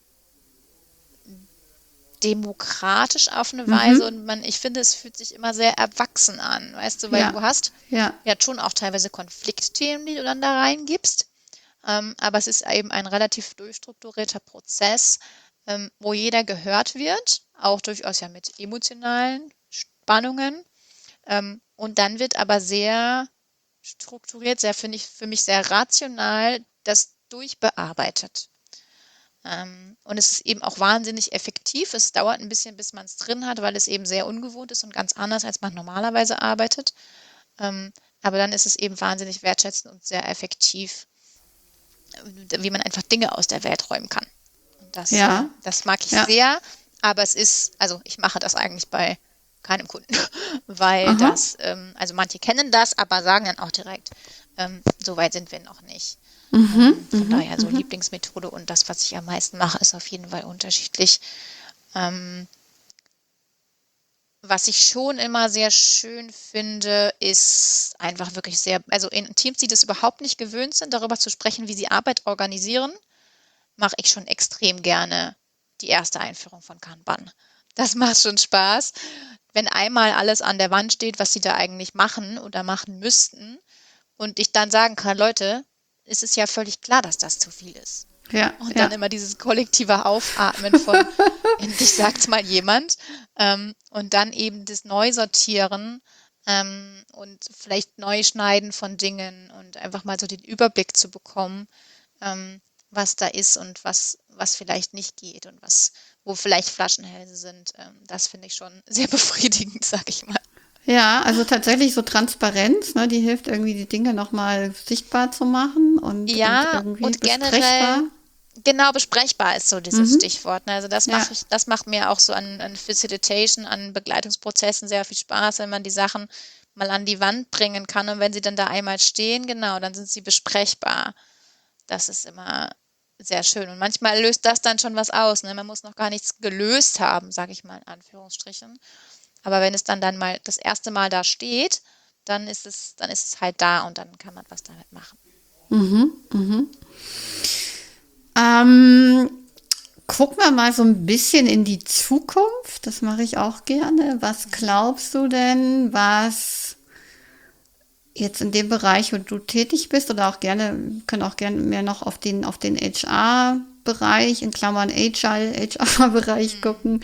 demokratisch auf eine Weise und ich finde, es fühlt sich immer sehr erwachsen an, weißt du, weil du hast ja schon auch teilweise Konfliktthemen, die du dann da reingibst. Aber es ist eben ein relativ durchstrukturierter Prozess, wo jeder gehört wird, auch durchaus ja mit emotionalen Spannungen. Und dann wird aber sehr strukturiert, sehr, finde ich, für mich sehr rational, das durchbearbeitet. Und es ist eben auch wahnsinnig effektiv. Es dauert ein bisschen, bis man es drin hat, weil es eben sehr ungewohnt ist und ganz anders, als man normalerweise arbeitet. Aber dann ist es eben wahnsinnig wertschätzend und sehr effektiv, wie man einfach Dinge aus der Welt räumen kann. Und das mag ich sehr, aber also ich mache das eigentlich bei keinem Kunden, weil also manche kennen das, aber sagen dann auch direkt, so weit sind wir noch nicht. Von daher so Lieblingsmethode und das, was ich am meisten mache, ist auf jeden Fall unterschiedlich. Was ich schon immer sehr schön finde, ist einfach wirklich also in Teams, die das überhaupt nicht gewöhnt sind, darüber zu sprechen, wie sie Arbeit organisieren, mache ich schon extrem gerne die erste Einführung von Kanban. Das macht schon Spaß, wenn einmal alles an der Wand steht, was sie da eigentlich machen oder machen müssten und ich dann sagen kann, Leute, es ist ja völlig klar, dass das zu viel ist. Ja, und dann immer dieses kollektive Aufatmen von, endlich sagt's mal jemand, und dann eben das Neusortieren und vielleicht Neuschneiden von Dingen und einfach mal so den Überblick zu bekommen, was da ist und was vielleicht nicht geht und wo vielleicht Flaschenhälse sind. Das finde ich schon sehr befriedigend, sag ich mal. Ja, also tatsächlich so Transparenz, ne, die hilft irgendwie, die Dinge nochmal sichtbar zu machen und irgendwie und besprechbar. Generell, genau, besprechbar ist so dieses Stichwort. Ne? Also das macht mir auch so an Facilitation, an Begleitungsprozessen sehr viel Spaß, wenn man die Sachen mal an die Wand bringen kann und wenn sie dann da einmal stehen, genau, dann sind sie besprechbar. Das ist immer sehr schön. Und manchmal löst das dann schon was aus. Ne? Man muss noch gar nichts gelöst haben, sage ich mal in Anführungsstrichen. Aber wenn es dann mal das erste Mal da steht, dann ist es halt da und dann kann man was damit machen. Gucken wir mal so ein bisschen in die Zukunft. Das mache ich auch gerne. Was glaubst du denn, was jetzt in dem Bereich, wo du tätig bist, oder auch können auch gerne mehr noch auf den HR-Bereich, in Klammern Agile HR-Bereich gucken.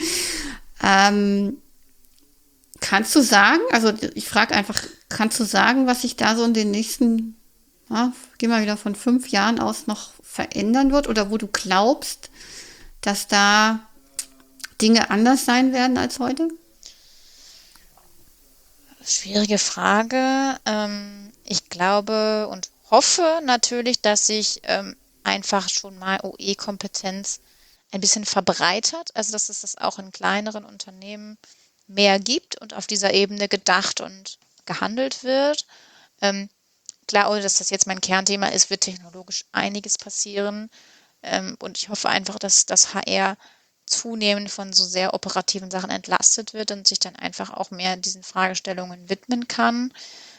Kannst du sagen, also ich frage einfach, kannst du sagen, was sich da so in den nächsten, gehen wir wieder von 5 Jahren aus, noch verändern wird oder wo du glaubst, dass da Dinge anders sein werden als heute? Schwierige Frage. Ich glaube und hoffe natürlich, dass sich einfach schon mal OE-Kompetenz ein bisschen verbreitert, also dass es das auch in kleineren Unternehmen mehr gibt und auf dieser Ebene gedacht und gehandelt wird. Klar, ohne dass das jetzt mein Kernthema ist, wird technologisch einiges passieren. Und ich hoffe einfach, dass das HR zunehmend von so sehr operativen Sachen entlastet wird und sich dann einfach auch mehr diesen Fragestellungen widmen kann.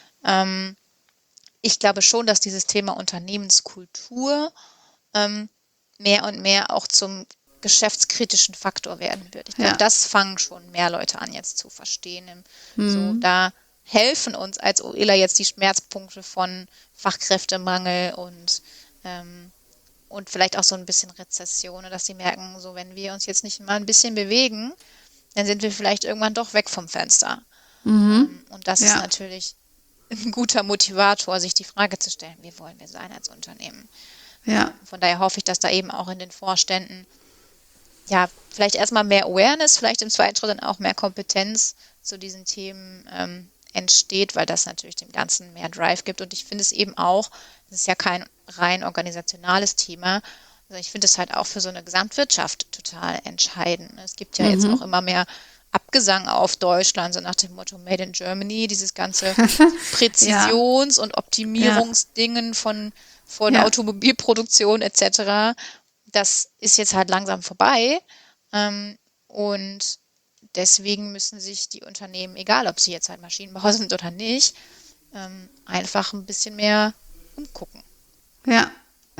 Ich glaube schon, dass dieses Thema Unternehmenskultur mehr und mehr auch zum geschäftskritischen Faktor werden wird. Ich glaube, das fangen schon mehr Leute an jetzt zu verstehen. So, da helfen uns als OEler jetzt die Schmerzpunkte von Fachkräftemangel und vielleicht auch so ein bisschen Rezession, dass sie merken, so wenn wir uns jetzt nicht mal ein bisschen bewegen, dann sind wir vielleicht irgendwann doch weg vom Fenster. Und das ist natürlich ein guter Motivator, sich die Frage zu stellen, wie wollen wir sein als Unternehmen? Ja. Von daher hoffe ich, dass da eben auch in den Vorständen vielleicht erstmal mehr Awareness, vielleicht im zweiten Schritt dann auch mehr Kompetenz zu diesen Themen entsteht, weil das natürlich dem Ganzen mehr Drive gibt. Und ich finde es eben auch, das ist ja kein rein organisationales Thema, also ich finde es halt auch für so eine Gesamtwirtschaft total entscheidend. Es gibt ja jetzt auch immer mehr Abgesang auf Deutschland, so nach dem Motto Made in Germany, dieses ganze Präzisions- und Optimierungsdingen von Automobilproduktion etc., das ist jetzt halt langsam vorbei und deswegen müssen sich die Unternehmen, egal ob sie jetzt halt Maschinenbauer sind oder nicht, einfach ein bisschen mehr umgucken. Ja,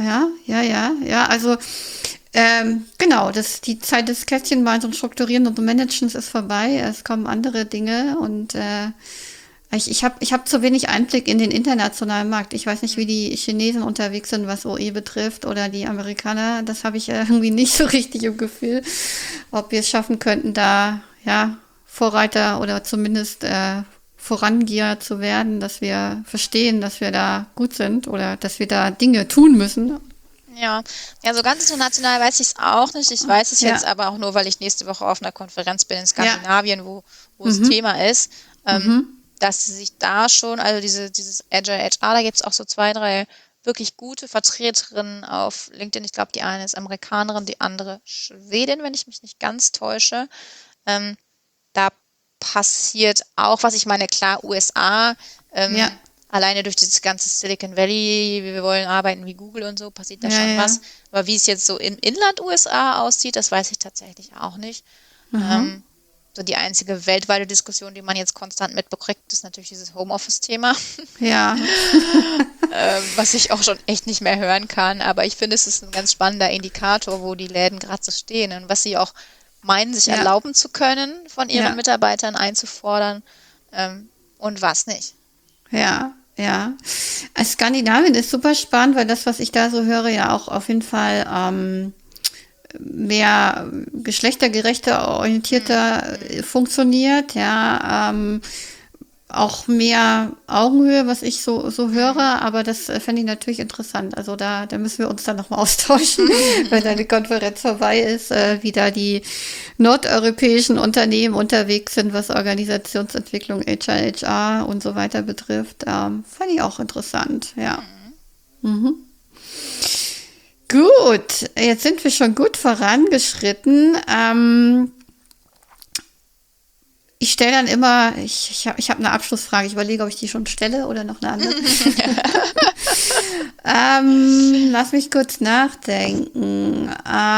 also genau, die Zeit des Kästchenmalens und Strukturieren und Managens ist vorbei, es kommen andere Dinge und ich hab zu wenig Einblick in den internationalen Markt. Ich weiß nicht, wie die Chinesen unterwegs sind, was OE betrifft, oder die Amerikaner. Das habe ich irgendwie nicht so richtig im Gefühl, ob wir es schaffen könnten, da Vorreiter oder zumindest Vorangeher zu werden, dass wir verstehen, dass wir da gut sind oder dass wir da Dinge tun müssen. Ja, so ganz international weiß ich es auch nicht. Ich weiß es jetzt aber auch nur, weil ich nächste Woche auf einer Konferenz bin in Skandinavien, wo es Thema ist, dass sie sich da schon, also dieses Agile HR, da gibt es auch so 2, 3 wirklich gute Vertreterinnen auf LinkedIn. Ich glaube, die eine ist Amerikanerin, die andere Schwedin, wenn ich mich nicht ganz täusche. Da passiert auch, was ich meine, klar, USA, alleine durch dieses ganze Silicon Valley, wir wollen arbeiten wie Google und so, passiert da schon was. Aber wie es jetzt so im Inland USA aussieht, das weiß ich tatsächlich auch nicht. So die einzige weltweite Diskussion, die man jetzt konstant mitbekriegt, ist natürlich dieses Homeoffice-Thema. Ja. Was ich auch schon echt nicht mehr hören kann. Aber ich finde, es ist ein ganz spannender Indikator, wo die Läden gerade so stehen und was sie auch meinen, sich erlauben zu können, von ihren Mitarbeitern einzufordern und was nicht. Ja. Skandinavien ist super spannend, weil das, was ich da so höre, ja auch auf jeden Fall mehr geschlechtergerechter, orientierter funktioniert, auch mehr Augenhöhe, was ich so höre, aber das fände ich natürlich interessant. Also da müssen wir uns dann nochmal austauschen, wenn da die Konferenz vorbei ist, wie da die nordeuropäischen Unternehmen unterwegs sind, was Organisationsentwicklung, HR und so weiter betrifft. Fand ich auch interessant, ja. Gut, jetzt sind wir schon gut vorangeschritten. Ich stelle dann immer, ich hab eine Abschlussfrage. Ich überlege, ob ich die schon stelle oder noch eine andere. Lass mich kurz nachdenken.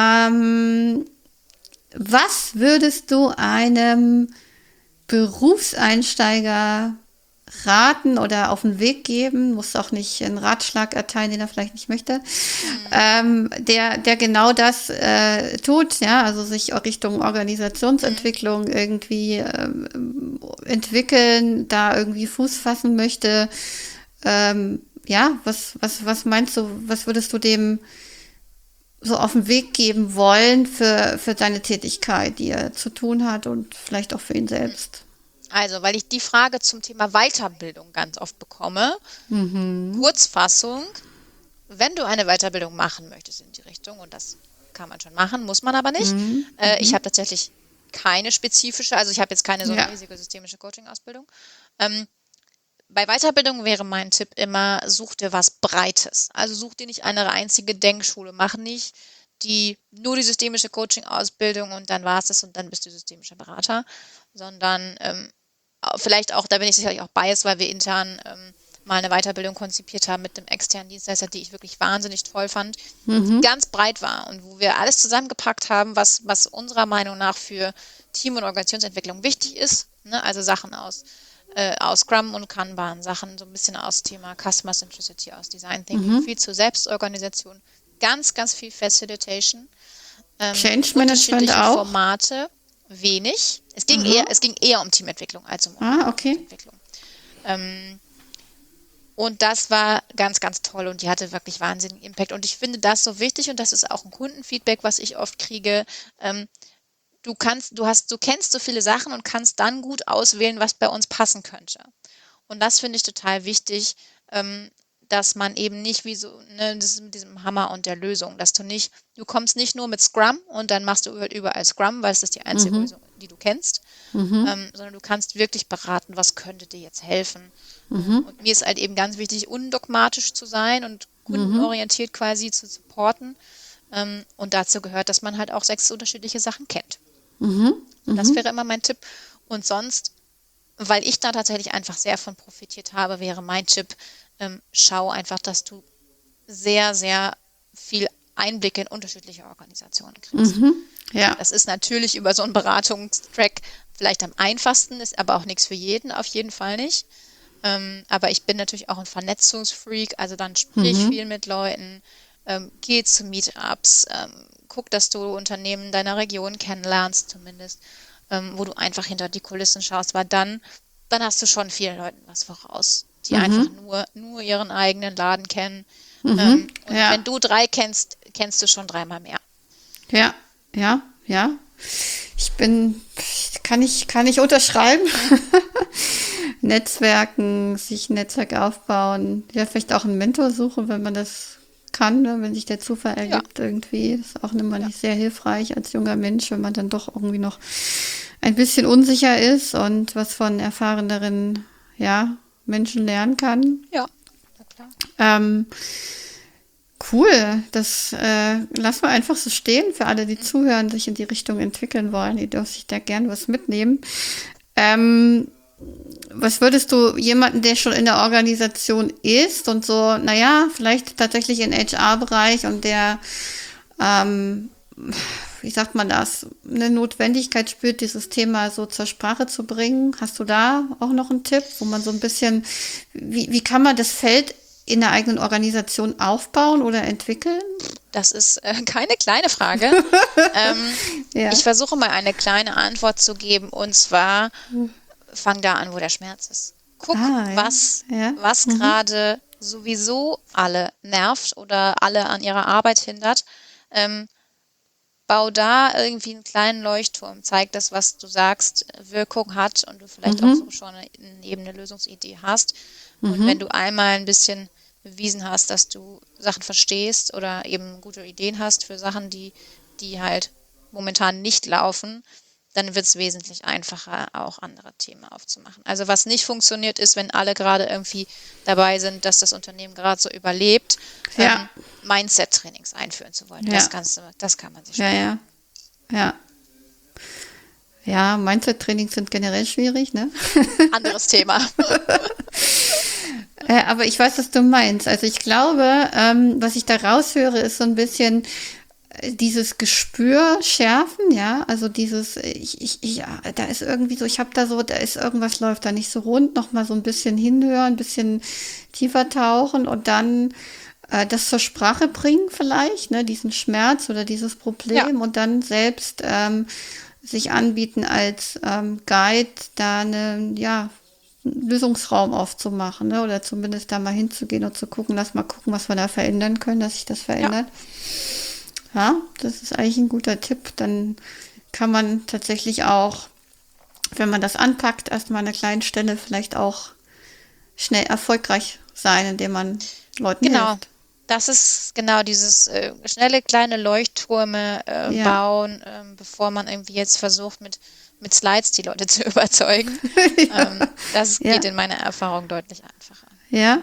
Was würdest du einem Berufseinsteiger raten oder auf den Weg geben? Muss auch nicht einen Ratschlag erteilen, den er vielleicht nicht möchte, der genau das tut, also sich auch Richtung Organisationsentwicklung irgendwie entwickeln, da irgendwie Fuß fassen möchte. Was meinst du, was würdest du dem so auf den Weg geben wollen für seine Tätigkeit, die er zu tun hat und vielleicht auch für ihn selbst? Also, weil ich die Frage zum Thema Weiterbildung ganz oft bekomme. Kurzfassung, wenn du eine Weiterbildung machen möchtest in die Richtung, und das kann man schon machen, muss man aber nicht. Ich habe tatsächlich keine spezifische, also ich habe jetzt keine so eine riesige systemische Coaching-Ausbildung. Bei Weiterbildung wäre mein Tipp immer, such dir was Breites. Also such dir nicht eine einzige Denkschule, mach nicht nur die systemische Coaching-Ausbildung und dann war es das und dann bist du systemischer Berater, sondern vielleicht auch, da bin ich sicherlich auch biased, weil wir intern mal eine Weiterbildung konzipiert haben mit einem externen Dienstleister, die ich wirklich wahnsinnig toll fand, die ganz breit war und wo wir alles zusammengepackt haben, was unserer Meinung nach für Team- und Organisationsentwicklung wichtig ist, ne? Also Sachen aus Scrum und Kanban, Sachen so ein bisschen aus Thema Customer Centricity, aus Design Thinking, viel zur Selbstorganisation, ganz, ganz viel Facilitation, Change Management auch? Formate, wenig. Es ging eher um Teamentwicklung als um Organisationsentwicklung. Und das war ganz, ganz toll und die hatte wirklich wahnsinnigen Impact. Und ich finde das so wichtig und das ist auch ein Kundenfeedback, was ich oft kriege. Du kennst so viele Sachen und kannst dann gut auswählen, was bei uns passen könnte. Und das finde ich total wichtig, dass man eben nicht wie so, das ist mit diesem Hammer und der Lösung, dass du kommst nicht nur mit Scrum und dann machst du überall Scrum, weil es ist die einzige Lösung, die du kennst, sondern du kannst wirklich beraten, was könnte dir jetzt helfen. Und mir ist halt eben ganz wichtig, undogmatisch zu sein und kundenorientiert quasi zu supporten. Und dazu gehört, dass man halt auch 6 unterschiedliche Sachen kennt. Das wäre immer mein Tipp. Und sonst, weil ich da tatsächlich einfach sehr von profitiert habe, wäre mein Tipp, schau einfach, dass du sehr, sehr viel Einblicke in unterschiedliche Organisationen kriegst. Das ist natürlich über so einen Beratungstrack vielleicht am einfachsten, ist aber auch nichts für jeden, auf jeden Fall nicht. Aber ich bin natürlich auch ein Vernetzungsfreak, also dann sprich viel mit Leuten, geh zu Meetups, guck, dass du Unternehmen deiner Region kennenlernst zumindest, wo du einfach hinter die Kulissen schaust, weil dann hast du schon vielen Leuten was voraus, die einfach nur ihren eigenen Laden kennen. Und wenn du 3 kennst, kennst du schon 3-mal mehr. Ja. Kann ich unterschreiben. Netzwerken, sich ein Netzwerk aufbauen, ja, vielleicht auch einen Mentor suchen, wenn man das kann, ne? Wenn sich der Zufall ergibt irgendwie. Das ist auch immer nicht sehr hilfreich als junger Mensch, wenn man dann doch irgendwie noch ein bisschen unsicher ist und was von erfahreneren, ja, Menschen lernen kann. Ja, na klar. Cool, das lassen wir einfach so stehen für alle, die zuhören, sich in die Richtung entwickeln wollen. Die dürfen sich da gern was mitnehmen. Was würdest du jemanden, der schon in der Organisation ist und so, naja, vielleicht tatsächlich im HR-Bereich und der, wie sagt man das, eine Notwendigkeit spürt, dieses Thema so zur Sprache zu bringen? Hast du da auch noch einen Tipp, wo man so ein bisschen, wie kann man das Feld in der eigenen Organisation aufbauen oder entwickeln? Das ist keine kleine Frage. Ja. Ich versuche mal eine kleine Antwort zu geben, und zwar fang da an, wo der Schmerz ist. Guck, Ja. was Ja. gerade sowieso alle nervt oder alle an ihrer Arbeit hindert. Bau da irgendwie einen kleinen Leuchtturm. Zeig das, was du sagst, Wirkung hat und du vielleicht auch so schon eben eine Lösungsidee hast. Und wenn du einmal ein bisschen bewiesen hast, dass du Sachen verstehst oder eben gute Ideen hast für Sachen, die halt momentan nicht laufen, dann wird es wesentlich einfacher, auch andere Themen aufzumachen. Also was nicht funktioniert, ist, wenn alle gerade irgendwie dabei sind, dass das Unternehmen gerade so überlebt, Ja. Mindset-Trainings einführen zu wollen. Ja. Das kann man sich Ja, ja. Ja. Ja, Mindset-Trainings sind generell schwierig, ne? Anderes Thema. Aber ich weiß, was du meinst. Also ich glaube, was ich da raushöre, ist so ein bisschen dieses Gespür schärfen, ja, also dieses, ja, da ist irgendwie so, da ist irgendwas läuft da nicht so rund, nochmal so ein bisschen hinhören, ein bisschen tiefer tauchen und dann das zur Sprache bringen vielleicht, ne, diesen Schmerz oder dieses Problem und dann selbst sich anbieten als Guide, da einen Lösungsraum aufzumachen, ne, oder zumindest da mal hinzugehen und zu gucken, lass mal gucken, was wir da verändern können, dass sich das verändert. Ja, das ist eigentlich ein guter Tipp. Dann kann man tatsächlich auch, wenn man das anpackt, erstmal an einer kleinen Stelle vielleicht auch schnell erfolgreich sein, indem man Leuten hilft. Das ist genau dieses schnelle kleine Leuchttürme bauen, bevor man irgendwie jetzt versucht, mit Slides die Leute zu überzeugen. Das geht in meiner Erfahrung deutlich einfacher. Ja.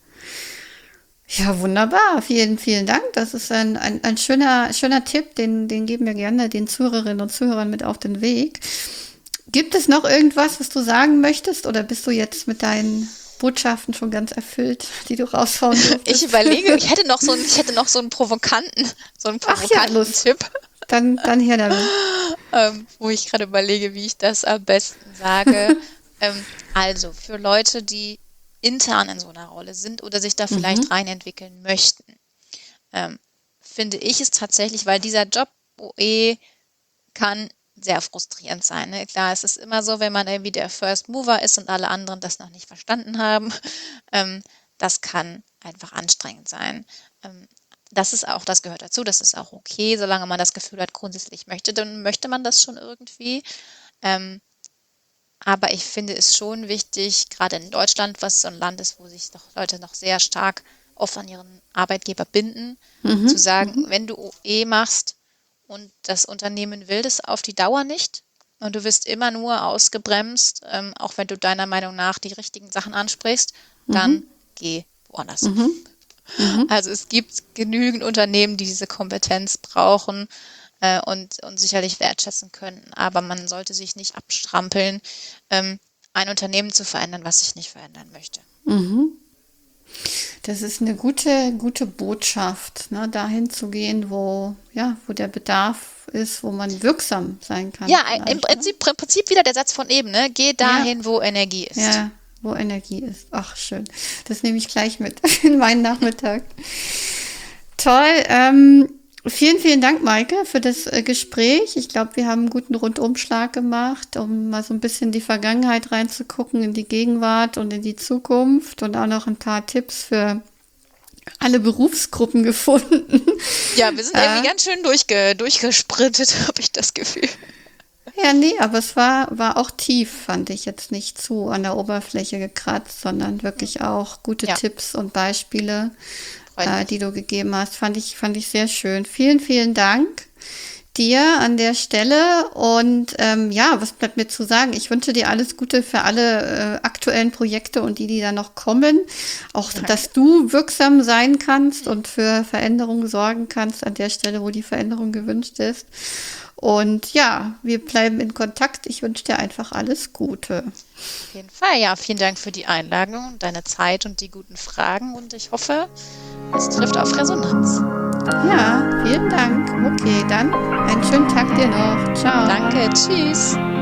Ja, wunderbar. Vielen, vielen Dank. Das ist ein schöner Tipp, den geben wir gerne den Zuhörerinnen und Zuhörern mit auf den Weg. Gibt es noch irgendwas, was du sagen möchtest, oder bist du jetzt mit deinen Botschaften schon ganz erfüllt, die du raushauen durftest? Ich überlege, ich hätte noch so einen provokanten Tipp. Dann her damit. Wo ich gerade überlege, wie ich das am besten sage. Also, für Leute, die intern in so einer Rolle sind oder sich da vielleicht reinentwickeln möchten, finde ich es tatsächlich, weil dieser Job OE kann sehr frustrierend sein. Ne? Klar, es ist immer so, wenn man irgendwie der First Mover ist und alle anderen das noch nicht verstanden haben, das kann einfach anstrengend sein. Das gehört dazu, das ist auch okay, solange man das Gefühl hat, grundsätzlich möchte, dann möchte man das schon irgendwie. Aber ich finde es schon wichtig, gerade in Deutschland, was so ein Land ist, wo sich doch Leute noch sehr stark oft an ihren Arbeitgeber binden, zu sagen, wenn du OE machst und das Unternehmen will das auf die Dauer nicht und du wirst immer nur ausgebremst, auch wenn du deiner Meinung nach die richtigen Sachen ansprichst, dann geh woanders. Also es gibt genügend Unternehmen, die diese Kompetenz brauchen, und sicherlich wertschätzen können. Aber man sollte sich nicht abstrampeln, ein Unternehmen zu verändern, was sich nicht verändern möchte. Das ist eine gute Botschaft, ne, dahin zu gehen, wo der Bedarf ist, wo man wirksam sein kann. Ja, im Prinzip wieder der Satz von eben, ne? Geh dahin, wo Energie ist. Ja, wo Energie ist. Ach, schön. Das nehme ich gleich mit in meinen Nachmittag. Toll. Vielen, vielen Dank, Maike, für das Gespräch. Ich glaube, wir haben einen guten Rundumschlag gemacht, um mal so ein bisschen in die Vergangenheit reinzugucken, in die Gegenwart und in die Zukunft und auch noch ein paar Tipps für alle Berufsgruppen gefunden. Ja, wir sind irgendwie ganz schön durchgesprintet, habe ich das Gefühl. Ja, nee, aber es war auch tief, fand ich jetzt nicht zu an der Oberfläche gekratzt, sondern wirklich auch gute Ja, Tipps und Beispiele, freut mich. die du gegeben hast. Fand ich sehr schön. Vielen, vielen Dank dir an der Stelle. Und ja, was bleibt mir zu sagen? Ich wünsche dir alles Gute für alle aktuellen Projekte und die da noch kommen. Auch, dass Danke. du wirksam sein kannst und für Veränderungen sorgen kannst an der Stelle, wo die Veränderung gewünscht ist. Und ja, wir bleiben in Kontakt. Ich wünsche dir einfach alles Gute. Auf jeden Fall. Ja, vielen Dank für die Einladung, deine Zeit und die guten Fragen. Und ich hoffe, es trifft auf Resonanz. Ja, vielen Dank. Okay, dann einen schönen Tag dir noch. Ciao. Danke, tschüss.